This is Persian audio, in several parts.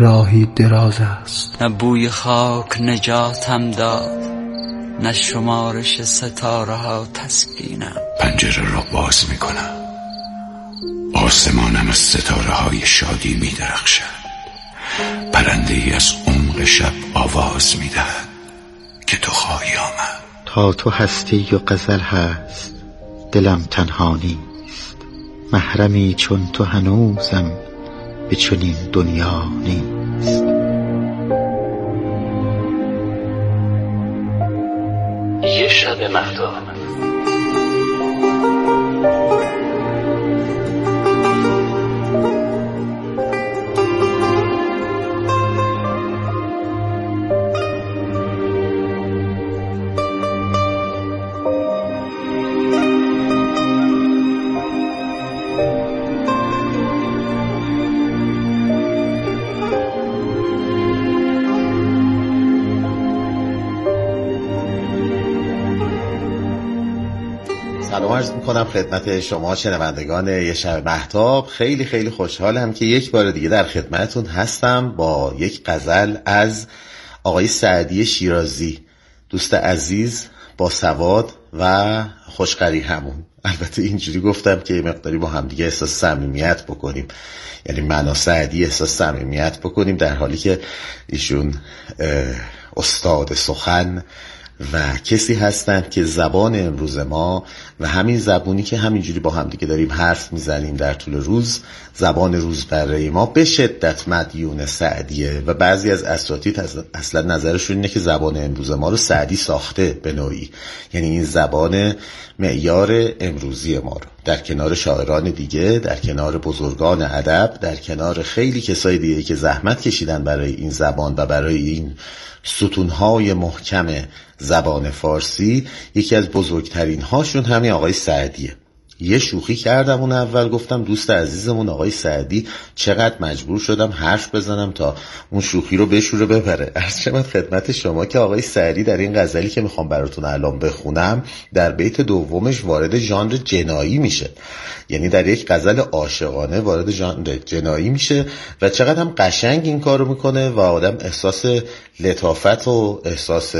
راهی دراز است. نه بوی خاک نجاتم داد، نه شمارش ستاره ها تسکینم. پنجره را باز می کنم، آسمانم از ستاره های شادی می درخشد. پرنده ای از عمق شب آواز می دهد که تو خواهی آمد. تا تو هستی و غزل هست، دلم تنها نیست. محرمی چون تو هنوزم به چنین دنیا نیست. یه شب مهتاب. سلام عرض میکنم خدمت شما شنوندگان یه شب مهتاب. خیلی خیلی خوشحالم که یک بار دیگه در خدمتتون هستم با یک غزل از آقای سعدی شیرازی، دوست عزیز با سواد و خوشقری همون. البته اینجوری گفتم که مقداری با هم دیگه احساس صمیمیت بکنیم، یعنی من و سعدی احساس صمیمیت بکنیم، در حالی که ایشون استاد سخن و کسی هستند که زبان امروز ما و همین زبونی که همینجوری با هم دیگه داریم حرف میزنیم در طول روز، زبان روزمره ما به شدت مدیون سعدیه و بعضی از اساتید اصلا نظرشون اینه که زبان امروز ما رو سعدی ساخته به نوعی، یعنی این زبان معیار امروزی ما رو، در کنار شاعران دیگه، در کنار بزرگان ادب، در کنار خیلی کسای دیگه که زحمت کشیدن برای این زبان و برای این ستونهای محکم زبان فارسی، یکی از بزرگترین هاشون همین آقای سعدیه. یه شوخی کردم اون اول، گفتم دوست عزیزمون آقای سعدی، چقدر مجبور شدم حرف بزنم تا اون شوخی رو بشوره ببره. عرض شود خدمت شما که آقای سعدی در این غزلی که میخوام براتون الان بخونم در بیت دومش وارد ژانر جنایی میشه، یعنی در یک غزل عاشقانه وارد ژانر جنایی میشه و چقدر هم قشنگ این کارو میکنه و آدم احساس لطافت و احساس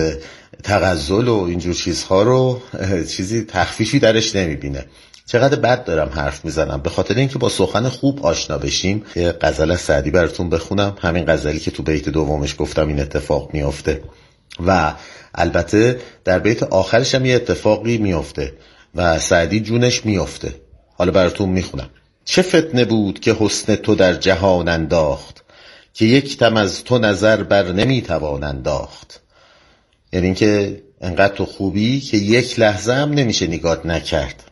تغزل و اینجور چیزها رو چیزی تخفیفی درش نمیبینه. چقدر بد دارم حرف میزنم، به خاطر اینکه با سخن خوب آشنا بشیم. یه غزل از سعدی براتون بخونم، همین غزلی که تو بیت دومش گفتم این اتفاق میفته و البته در بیت آخرش هم یه اتفاقی میفته و سعدی جونش میفته. حالا براتون میخونم. چه فتنه بود که حسن تو در جهان انداخت، که یک دم از تو نظر بر نمیتوان انداخت. یعنی اینکه انقدر تو خوبی که یک لحظه هم نمیشه نگات نکرد.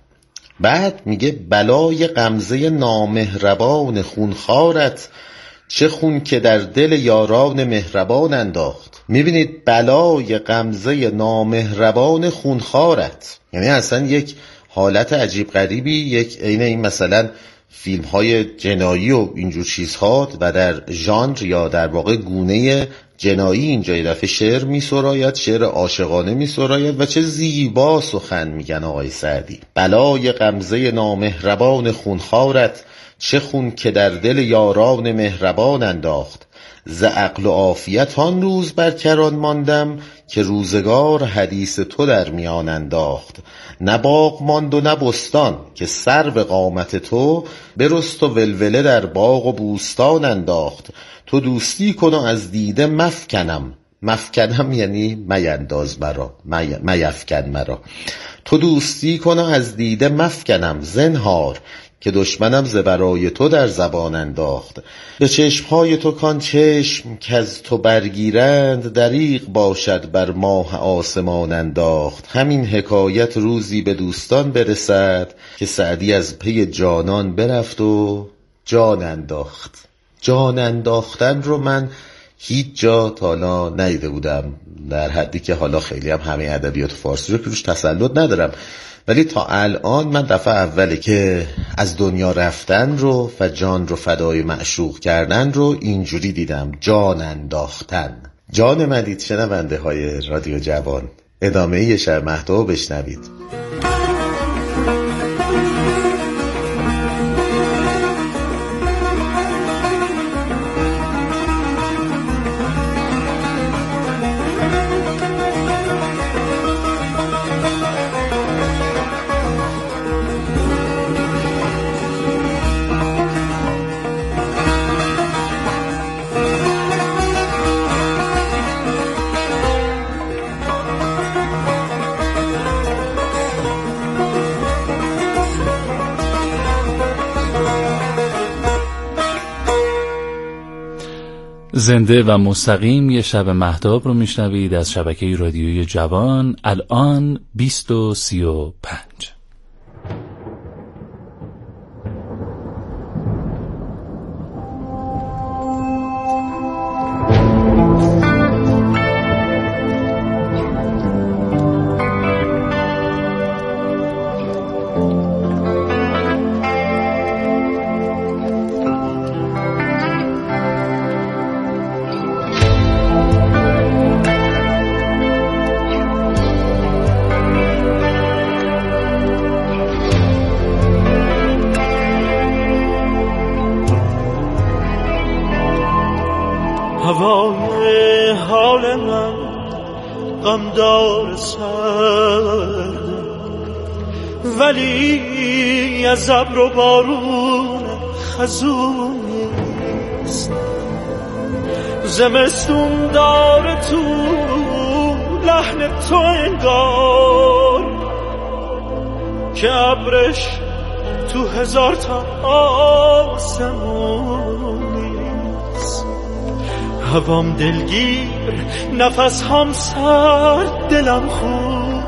بعد میگه بلای غمزه نامهربان خونخوارت، چه خون که در دل یاران مهربان انداخت. میبینید بلای غمزه نامهربان خونخوارت، یعنی اصلا یک حالت عجیب غریبی، یک عین این مثلا فیلم های جنایی و اینجور چیزها و در ژانر یا در واقع گونه جنایی اینجا یه دفعه شعر می سراید، شعر عاشقانه می سراید و چه زیبا سخن میگن آقای سعدی. بلای غمزه نامهربان خونخوارت، چه خون که در دل یاران مهربان انداخت. ز عقل و عافیت آن روز بر کران ماندم، که روزگار حدیث تو در میان انداخت. نه باغ ماند و نه بستان، که سر به قامت تو برست و ولوله در باغ و بوستان انداخت. تو دوستی کن و از دیده مفکنم، مفکنم یعنی مینداز مرا، میفکن مرا. تو دوستی کن و از دیده مفکنم زنهار، که دشمنم ز برای تو در زبان انداخت. به چشمهای تو کان چشم که از تو برگیرند، دریغ باشد بر ماه آسمان انداخت. همین حکایت روزی به دوستان برسد، که سعدی از پی جانان برفت و جان انداخت. جان انداختن رو من هیچ جا تا حالا ندیده بودم، در حدی که حالا خیلی هم همه ادبیات فارسی رو که روش تسلط ندارم، ولی تا الان من دفعه اوله که از دنیا رفتن رو و جان رو فدای معشوق کردن رو اینجوری دیدم، جان انداختن. جان مدید شنونده های رادیو جوان، ادامه یه شب مهتاب بشنوید. زنده و مستقیم یه شب مهتاب رو میشنوید از شبکه رادیویی جوان. الان 20:35. هوای حال من غمدار سرد، ولی از ابر و بارون خزونیست. زمستون داره تو لحن تو انگار که ابرش تو هزار تا آسمونیست. هوام دلگیر، نفس هم سرد، دلم خوب،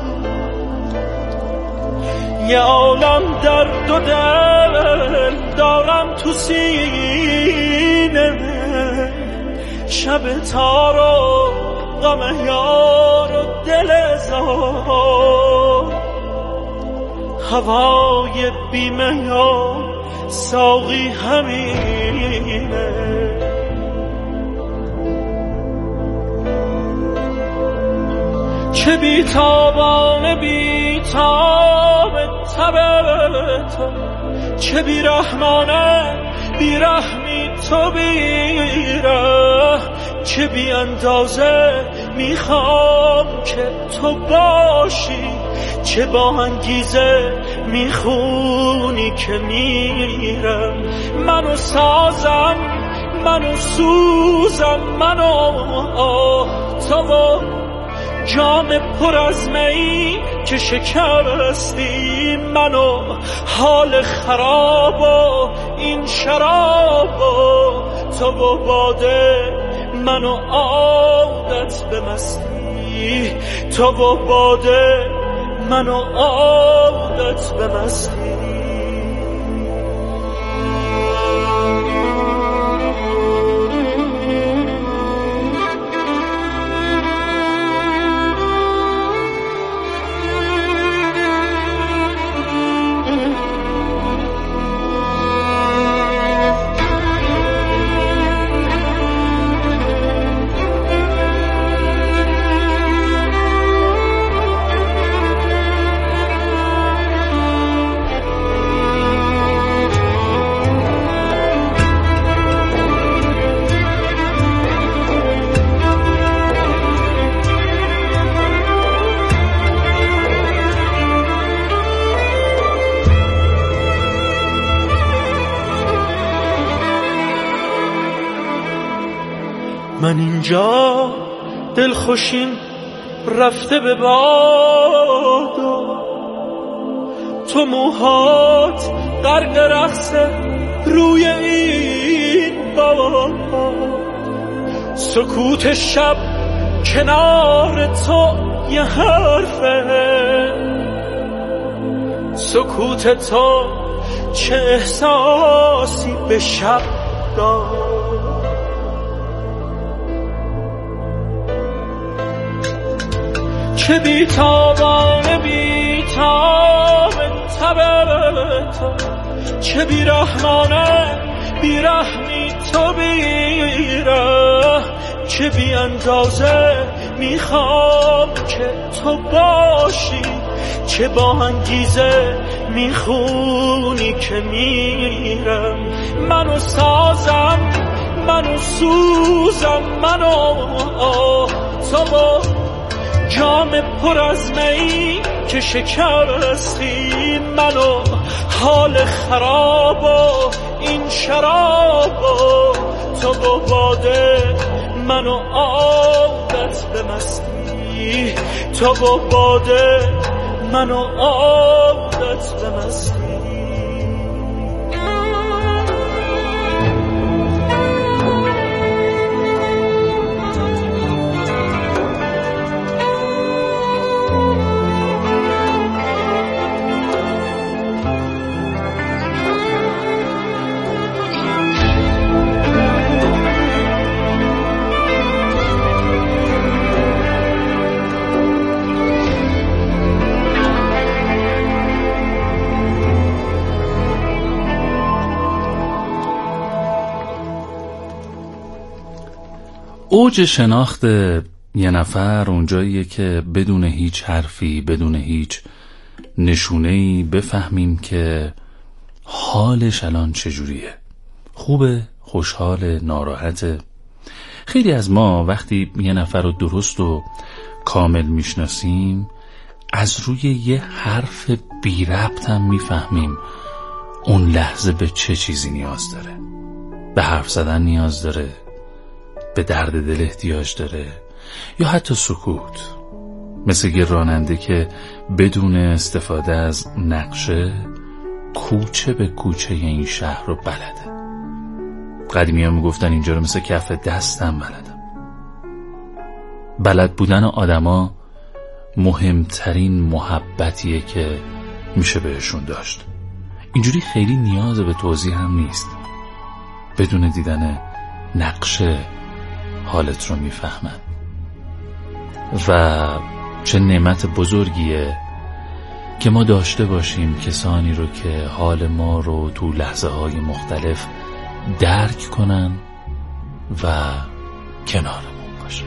یه عالم درد و دل دارم تو سینه. شب تار و غم یار و دل زار، هوای بیمه یا ساقی همینه. چه بیتابانه بیتاب تب تو، چه بیرحمانه بیرحمی تو بیره. چه بی اندازه میخوام که تو باشی، چه با انگیزه میخونی که میرم. منو سازم، منو سوزم، منو تو جام پر از می که شکستی. منو حال خراب و این شراب و تو و باده، منو عادت به مستی. تو و باده، منو عادت به مستی. من اینجا دلخوشیم رفته به باد و تو موهات غرق رقص روی این باد. سکوت شب کنار تو یه حرفه، سکوت تو چه احساسی به شب داد. چه بیتابانه بیتاب تب تو، چه بیرحمانه بیرحمی تو بیره. چه بی اندازه میخوام که تو باشی، چه با انگیزه میخونی که میرم. منو سازم، منو سوزم، منو تو جام پر از می که شکستی. منو حال خراب و این شراب و تو و باده، منو عادت به مستی. تو و باده، منو عادت به مستی. اوج شناخت یه نفر اونجاییه که بدون هیچ حرفی، بدون هیچ نشونه‌ای بفهمیم که حالش الان چجوریه. خوبه، خوشحاله، ناراحته. خیلی از ما وقتی یه نفر رو درست و کامل میشناسیم از روی یه حرف بی ربط هم میفهمیم اون لحظه به چه چیزی نیاز داره. به حرف زدن نیاز داره، به درد دل احتیاج داره، یا حتی سکوت. مثل یه راننده که بدون استفاده از نقشه کوچه به کوچه این شهر رو بلده. قدیمی ها میگفتن اینجا رو مثل کف دستم بلدم. بلد بودن آدما مهمترین محبتیه که میشه بهشون داشت. اینجوری خیلی نیاز به توضیح هم نیست. بدون دیدن نقشه حالت رو میفهمن. و چه نعمت بزرگیه که ما داشته باشیم کسانی رو که حال ما رو تو لحظه های مختلف درک کنن و کنارمون باشن.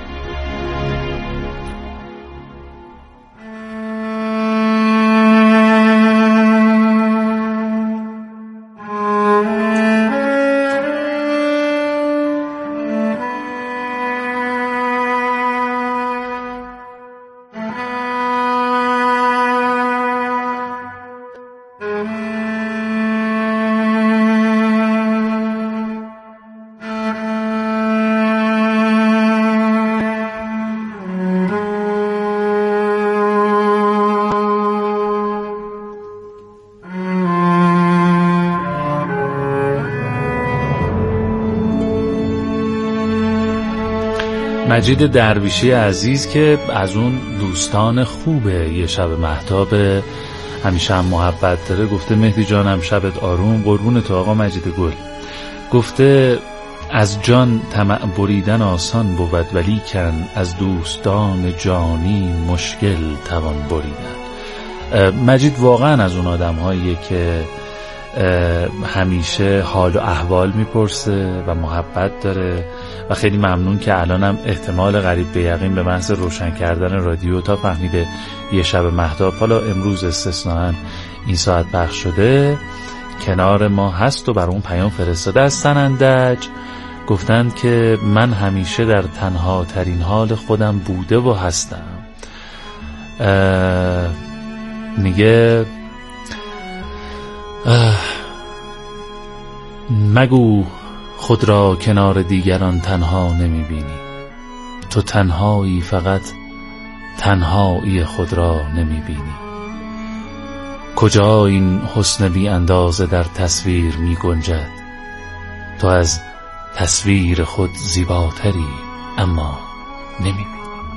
مجید درویشی عزیز که از اون دوستان خوبه یه شب مهتاب، همیشه هم محبت داره، گفته مهدی جانم شبت آروم، قربون تو آقا مجید گل. گفته از جان طمع بریدن آسان بود ولیکن از دوستان جانی مشکل توان بریدن. مجید واقعا از اون آدم هاییه که همیشه حال و احوال میپرسه و محبت داره و خیلی ممنون که الانم احتمال قریب به یقین به محض روشن کردن رادیو تا فهمیده یه شب مهتاب، حالا امروز استثناً این ساعت پخش شده، کنار ما هست و بر اون پیام فرستاده. از سنندج گفتند که من همیشه در تنها ترین حال خودم بوده و هستم. میگه مگو خود را کنار دیگران تنها نمیبینی، تو تنهایی فقط تنهایی خود را نمیبینی. کجا این حسن بی اندازه در تصویر می گنجد، تو از تصویر خود زیباتری اما نمیبینی.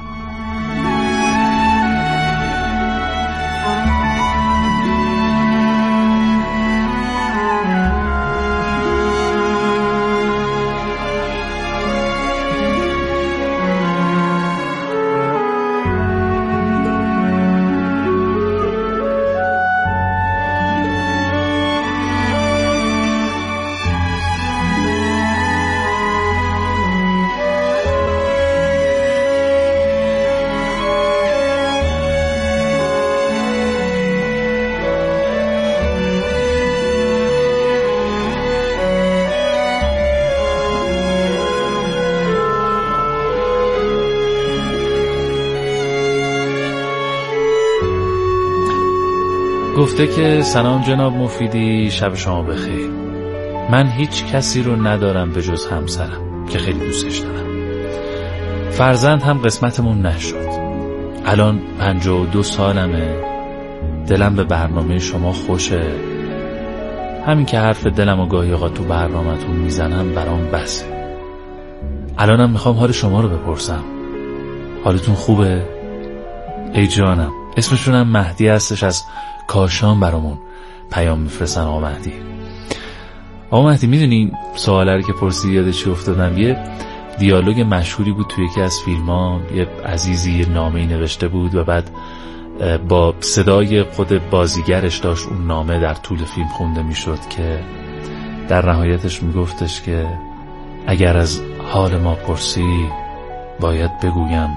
گفته که سلام جناب مفیدی، شب شما بخیر. من هیچ کسی رو ندارم به جز همسرم که خیلی دوستش دارم. فرزند هم قسمتمون نشد. الان 52 سالمه. دلم به برنامه شما خوشه. همین که حرف دلم و گاهی اوقات تو برنامه‌تون میزنم برام بسه. الانم میخوام حال شما رو بپرسم. حالتون خوبه؟ ای جانم. اسمشونم مهدی هستش، از کاشان برامون پیام میفرستن. آقا مهدی میدونی سواله رو که پرسی یاد چی افتادم؟ یه دیالوگ مشهوری بود توی یکی از فیلم‌ها، یه عزیزی یه نامه‌ای نوشته بود و بعد با صدای خود بازیگرش داشت اون نامه در طول فیلم خونده میشد که در نهایتش میگفتش که اگر از حال ما پرسی باید بگویم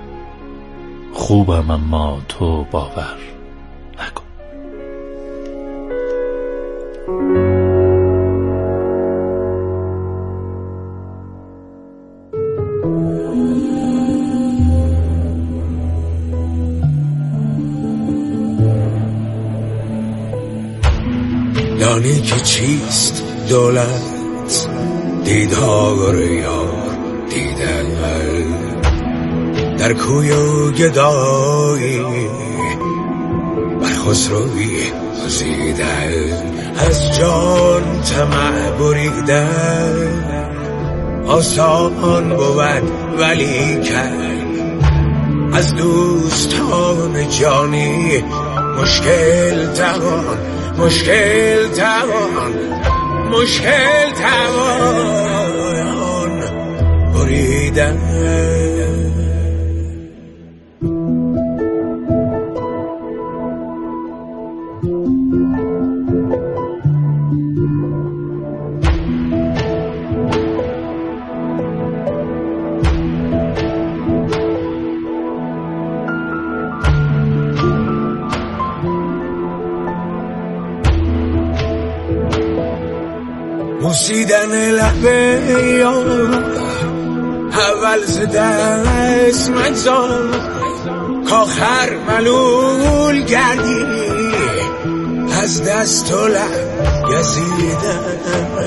خوبم اما تو باور نکن. دانی که چیست دولت؟ دیدار یار دیدن در کوی و گدایی بر خسروی گزیدن از جان طمع بریدن آسان بود ولی کن از دوستان جانی مشکل توان بریدن. موسیدن لبه یار اول ز دست مگذار کاخر ملول گردی از دست و لب گزیدن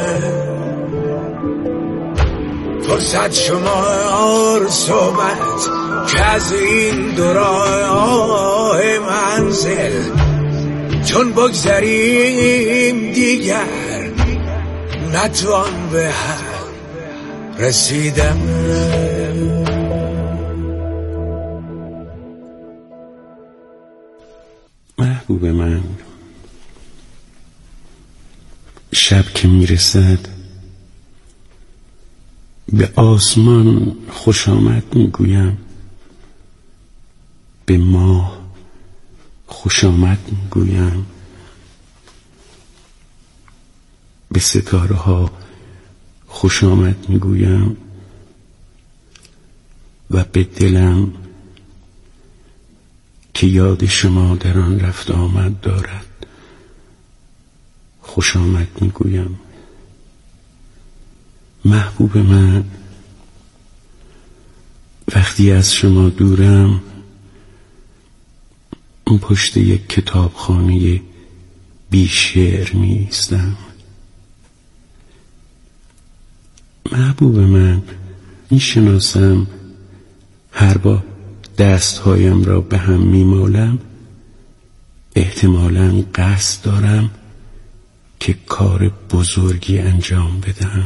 فرصت شما صحبت که از این دو راه منزل چون بگذریم دیگر نتوان به هم رسیدم. محبوب من، شب که میرسد به آسمان خوش آمد میگویم، به ماه خوش آمد میگویم، به ستاره ها خوش آمد میگویم و به دلم که یاد شما در آن رفت آمد دارد خوش آمد میگویم. محبوب من، وقتی از شما دورم پشت یک کتابخانه بی شعر می ایستم. محبوب من، می شناسم هر بار دستهایم را به هم می مالم احتمالاً قصد دارم که کار بزرگی انجام بدم.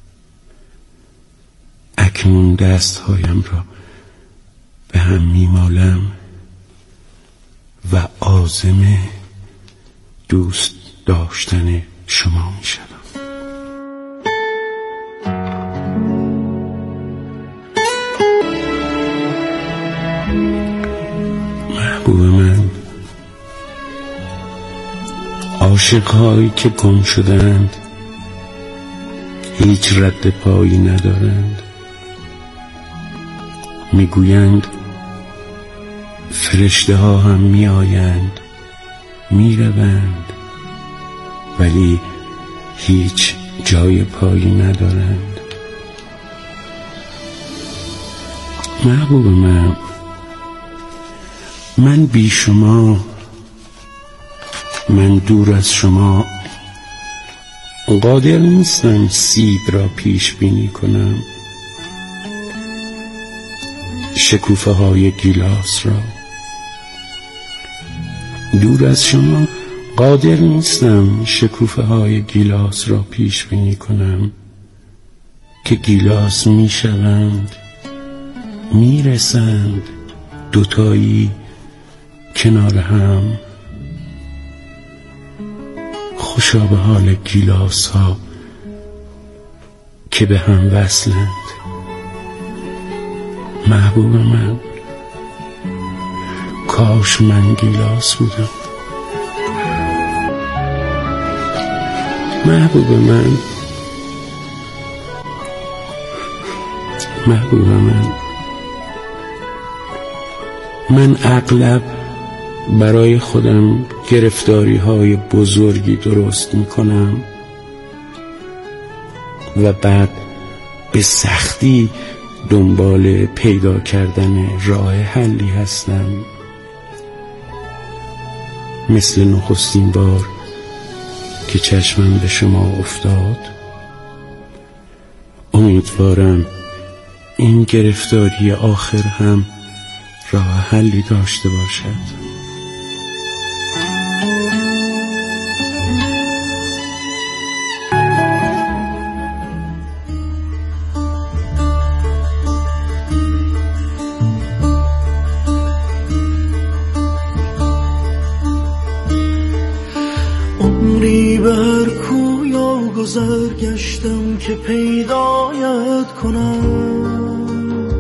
اکنون دستهایم را به هم می مالم و عازم دوست داشتن شما می شدم. محبوب من، عاشق‌هایی که گم شدند هیچ رد پایی ندارند. میگویند فرشته ها هم می آیند می روند ولی هیچ جای پایی ندارند. محبوب من بی شما، من دور از شما قادر نیستم سیب را پیش بینی کنم، شکوفه های گیلاس را. دور از شما قادر نیستم شکوفه های گیلاس را پیش بینی کنم که گیلاس می شوند، می رسند دوتایی کنار هم. خوشا به حال گیلاس ها که به هم وصلند. محبوب من، کاش من گیلاس بودم. محبوب من، محبوب من اغلب برای خودم گرفتاری های بزرگی درست میکنم و بعد به سختی دنبال پیدا کردن راه حلی هستم. مثل نخستین بار که چشمم به شما افتاد، امیدوارم این گرفتاری آخر هم راه حلی داشته باشد. عمری به هر کویا گذر گشتم که پیدایت کنم،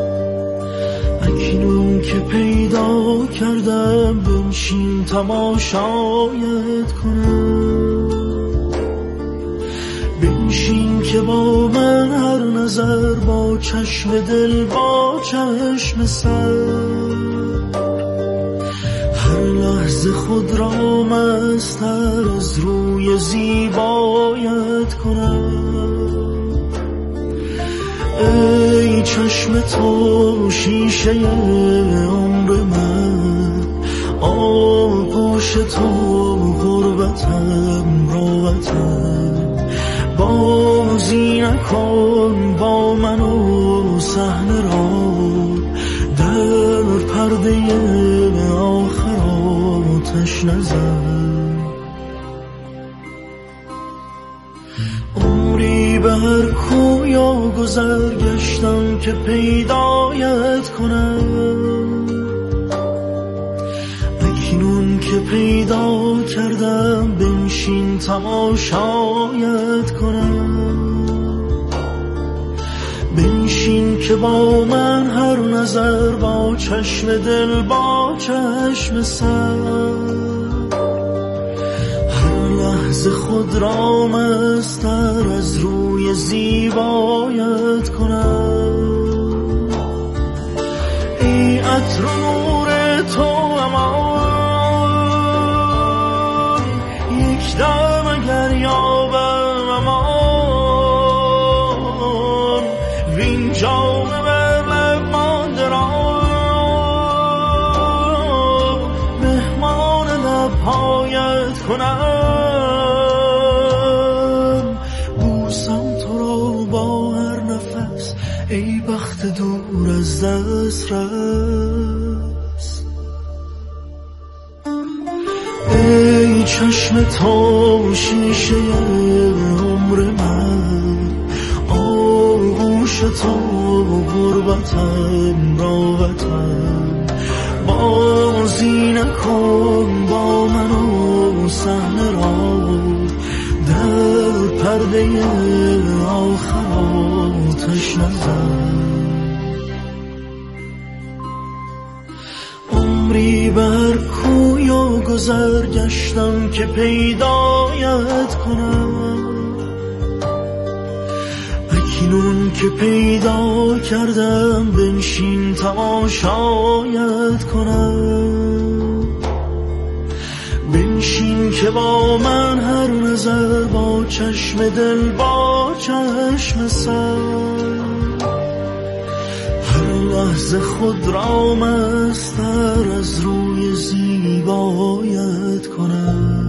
اکنون که پیدا کردم بنشین تماشایت کنم. بنشین که با من هر نظر، با چشم دل با چشم سر، هر لحظه خود را مستر از روی زیبایت کنم. ای چشم تو شیشه عمر من، آغوش تو غربتم راحتم. بازی نکن با من و صحنه را، در پرده آخر آتش نزن. عمری به هر کویا گذر گشتم که پیدایت کنم، اکنون که پیدا کردم بنشین تماشایت کنم. بنشین که با من هر نظر، با چشم دل با چشم سر، هر لحظه خود را مستر از روی زیبایت کنم. ای عطر و نور تو امان، یک دم اگر یابم امان، وین جام بر لب مانده را مهمان لبهایت کنم. بوسم تو را با هر نفس، ای بخت دور از دسترس. ای چشم تو شیشه عمر من، آغوش تو غربتم راحتم. بازی نکن با من و صحنه را، در پرده آخر آتش نزن. عمری بر کویا گذر گشتم که پیدایت کنم، اکنون که پیدا کردم بنشین تماشایت کنم. بنشین که با من هر نظر، با چشم دل با چشم سر، هر لحظه خود را مستر از روی زیبایت کنم.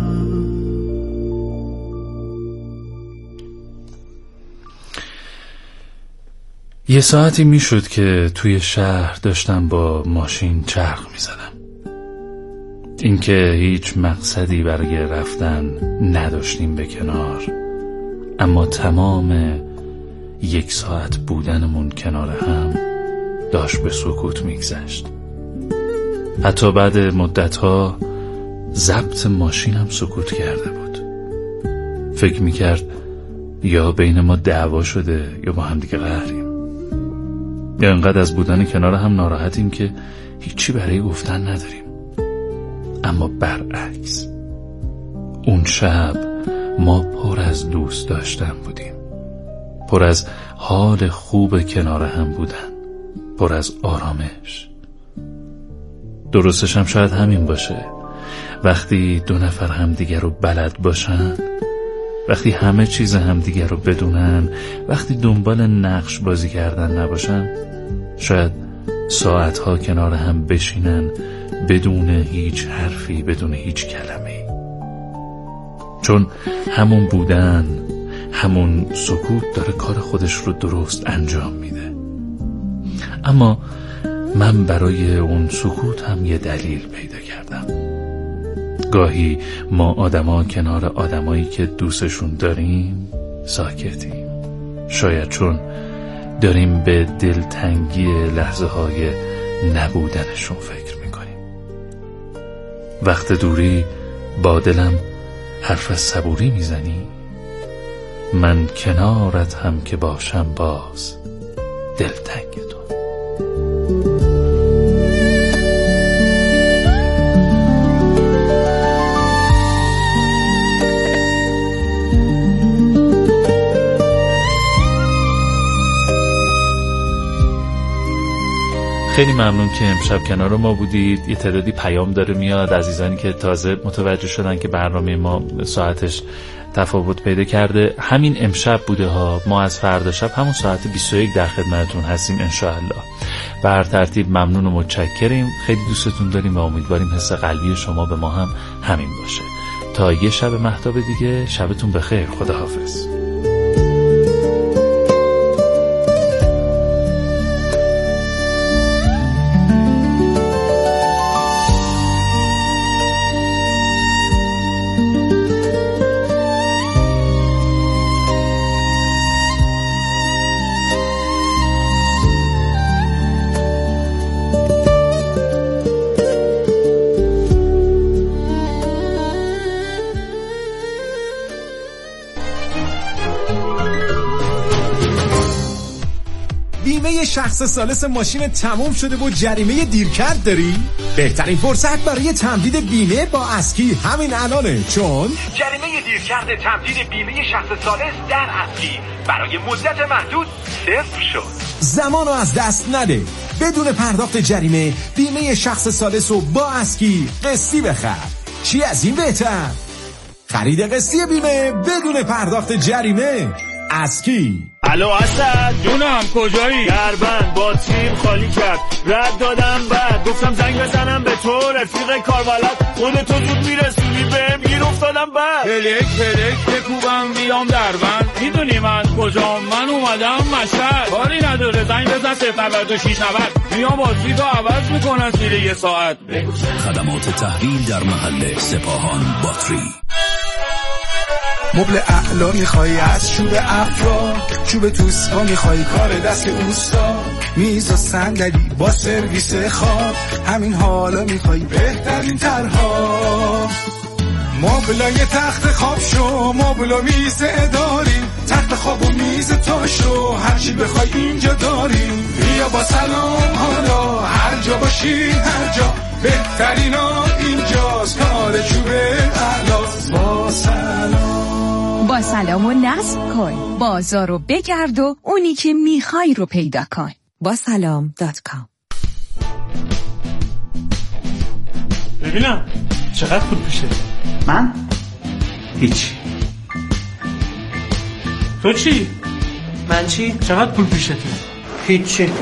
یه ساعتی میشد که توی شهر داشتم با ماشین چرخ میزدم. اینکه هیچ مقصدی برای رفتن نداشتیم به کنار، اما تمام 1 ساعت بودنمون کنار هم داشت به سکوت میگذشت. حتی بعد مدتها ضبط ماشینم سکوت کرده بود. فکر میکرد یا بین ما دعوا شده یا با هم دیگه قهریم، یا انقدر از بودن کنار هم ناراحتیم که هیچی برای گفتن نداریم. اما برعکس، اون شب ما پر از دوست داشتن بودیم، پر از حال خوب کنار هم بودن، پر از آرامش. درستش هم شاید همین باشه. وقتی دو نفر همدیگر رو بلد باشن، وقتی همه چیز همدیگر رو بدونن، وقتی دنبال نقش بازی کردن نباشن، شاید ساعتها کنار هم بشینن بدون هیچ حرفی، بدون هیچ کلمه‌ای. چون همون بودن، همون سکوت داره کار خودش رو درست انجام میده. اما من برای اون سکوت هم یه دلیل پیدا کردم. گاهی ما آدما کنار آدمایی که دوستشون داریم ساکتیم، شاید چون داریم به دلتنگی لحظه های نبودنشون فکر میکنیم. وقت دوری با دلم حرف از صبوری میزنی، من کنارت هم که باشم باز دلتنگتون. خیلی ممنون که امشب کنار ما بودید. یه تعدادی پیام داره میاد، عزیزانی که تازه متوجه شدن که برنامه ما ساعتش تفاوت پیدا کرده. همین امشب بوده ها، ما از فردا شب همون ساعت 21 در خدمتتون هستیم انشاءالله. به هر ترتیب ممنون و متشکریم، خیلی دوستتون داریم و امیدواریم حس قلبی شما به ما هم همین باشه. تا یه شب مهتاب دیگه، شبتون بخیر، خداحافظ. بیمه شخص ثالث ماشین تموم شده و جریمه دیرکرد داری؟ بهترین فرصت برای تمدید بیمه با اسکی همین الانه، چون جریمه دیرکرد تمدید بیمه شخص ثالث در اسکی برای مدت محدود صفر شد. زمانو از دست نده. بدون پرداخت جریمه بیمه شخص ثالث رو با اسکی قسطی بخر. چی از این بهتر؟ خرید قسطی بیمه بدون پرداخت جریمه. اسکی. الو اسد جونم، کجایی؟ دربند باتریم خالی کرد، رد دادم بعد گفتم زنگ بزنم به تو، رفیق کاربلد خودتو زود میرسونی بهم، گیر افتادم بعد پلک بکوبم بیام دربند. میدونی من کجام؟ من اومدم مشهد. کاری نداره، زنگ بزن 09690 میام بازی تو عوض میکنن زیر یه ساعت. خدمات تحویل در محل سپاهان باتری. مبل اعلا میخوای از چوب افرا، چوب توسپا میخوای کار دست اوستا، میز و صندلی با سرویس خواب، همین حالا میخوای بهترین طرها. مبلای تخت خواب شو، مبل و میز اداری، تخت خواب و میز تاشو، هرچی بخوای اینجا داریم. بیا با سلام حالا هر جا باشی هر جا، بهترین ها اینجاست، کار چوب اعلاست. با سلام، با سلام و نصب کن، بازار رو بگرد و اونی که میخوای رو پیدا کن. با سلام.com. ببینم چقدر پول پیشه؟ من؟ هیچ. تو چی؟ من چی؟ چقدر پول پیشه؟ هیچی.